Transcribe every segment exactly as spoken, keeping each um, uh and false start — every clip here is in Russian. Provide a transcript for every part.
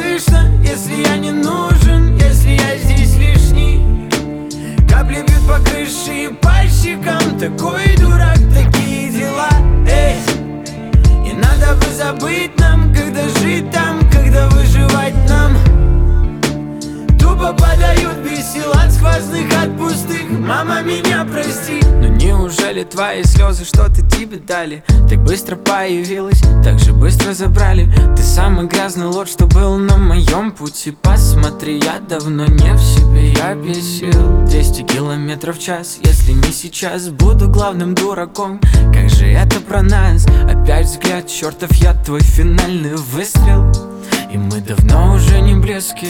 слышно, если я не нужен, если я здесь лишний. Капли бьют по крыше и по щекам. Такой дурак, такие дела, эй. И надо бы забыть нам, когда жить там, когда выживать нам. Тупо подают без сил от сквозных, от пустых. Мама, меня прости. Но неужели твои слезы что-то тебе дали? Так быстро появилась, так же быстро забрали. Ты самый грязный лот, что был на моем пути. Посмотри, я давно не в себе, я бесил двести километров в час. Если не сейчас, буду главным дураком. Как же это про нас? Опять взгляд, чертов яд, твой финальный выстрел. И мы давно уже не близки.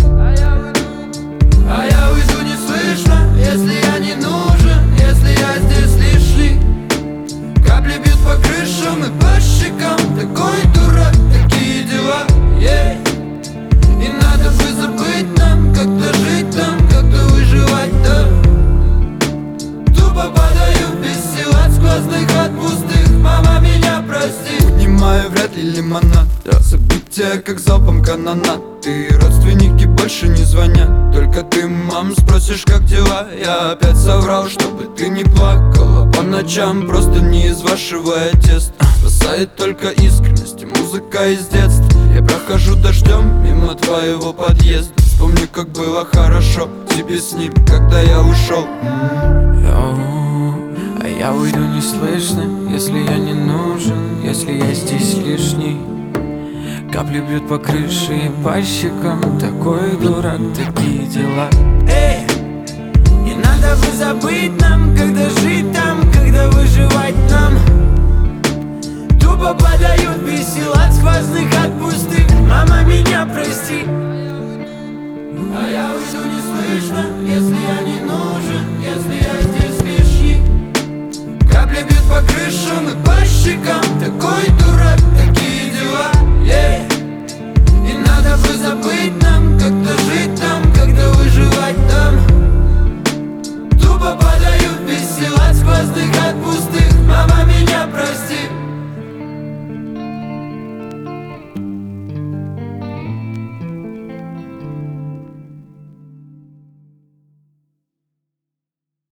А я уйду неслышно, если я не нужен, если я здесь лишний. Капли бьют по крышам и по щекам. Такой дурак, такие дела, yeah. И надо бы забыть нам, как-то жить там, как-то выживать, да. Тупо подаю без сил от сквозных, от пустых. Мама, меня прости. Поднимаю вряд ли лимонад, да. События как залпом канонад. И родственники больше не звонят. Только ты, мам, спросишь, как дела. Я опять соврал, чтобы ты не плакала по ночам. Просто не из вашего теста. Спасает только искренность и музыка из детства. Я прохожу дождем мимо твоего подъезда. Вспомни, как было хорошо тебе с ним, когда я ушел. А я уйду неслышно, если я не нужен, если я здесь лишний. Капли бьют по крыше и по щекам. Такой дурак, такие дела, эй. И надо бы забыть нам, когда жить там, когда выживать нам. Тупо подают без сил от сквозных, от пустых. Мама, меня прости. А я уйду неслышно, если я не нужен, если я здесь лишний. Капли бьют по крышам и по щекам.